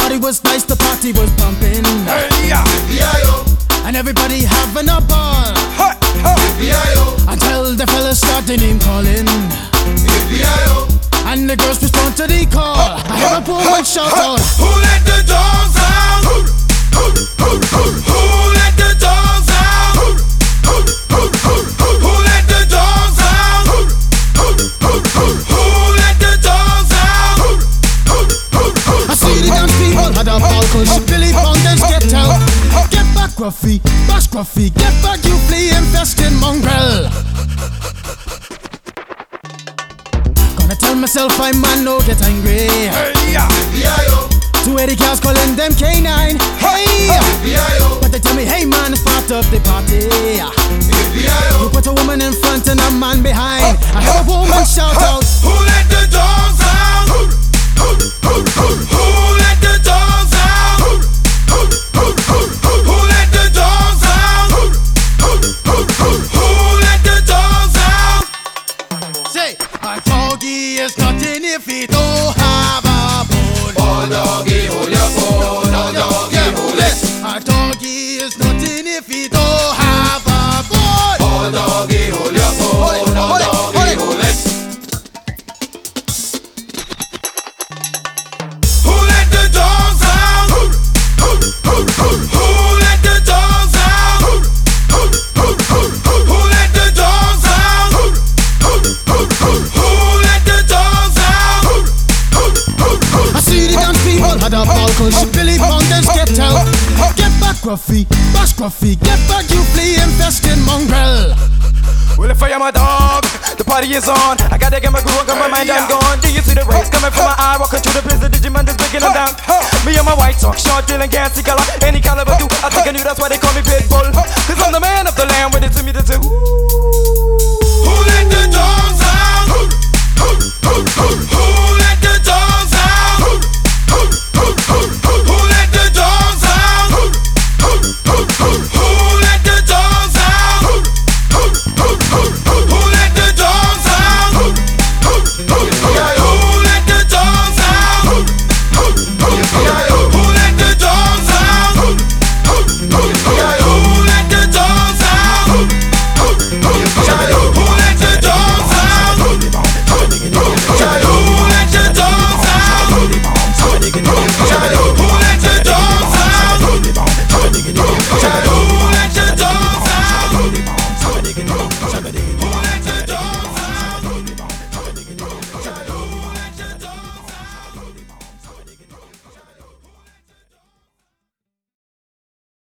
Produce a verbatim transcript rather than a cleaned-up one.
party was nice, the party was pumping. Hey, yeah. And everybody having a ball. Hey, hey. Until the fellas start the name calling. And the girls respond to the call. I hear a woman shout out, who let the dogs out? Who, who, who, who, who let the dogs out? Who, who, who, who, who let the dogs out? Who, who, who, who, who let the dogs out? Who, who, who, who, I see the dance people had a ball cause Billy Fountains get out. Get back Gruffy, bash Gruffy, get back you flea infested mongrel. Gonna tell myself I'm man, no get angry. hey, yeah. Two eighty girls calling them K nine. Hey, but they tell me, hey man, it's part of the party. You put a woman in front and a man behind. I hear a woman shout out, who let the dogs out? Who, who, who, who, who let the dogs out? Who, who, who, who, who let the dogs out? Who, who, who, who, who let the dogs out? say, a doggy is nothing if he don't have a bone. Oh doggy, hold your phone. Oh doggy, hold it. A doggy is nothing if he don't have a bone. Oh doggy, hold your phone. Oh doggy, hold it. Who let the dogs out? Who, who, who, who, who let the dogs out? Who, who, who, who, who let the dogs out? Who, who, who, who, who let the dogs out? Who, who, who, who, I see the dance people had a ball cause Billy Fountains get out. Get back Gruffy, bash Gruffy, get back you flea infested mongrel. Well, if I am a dog, the party is on. I gotta get my groove on, cause my mind I'm gone. Do you see the rays coming from my eye? Walking through the prison, Digimon is breaking them down. Me and my white talk, short, deal and can't see color. Any caliber do, I think I knew that's why they call me Pitbull. Cause I'm the man of the land, with it to me to do.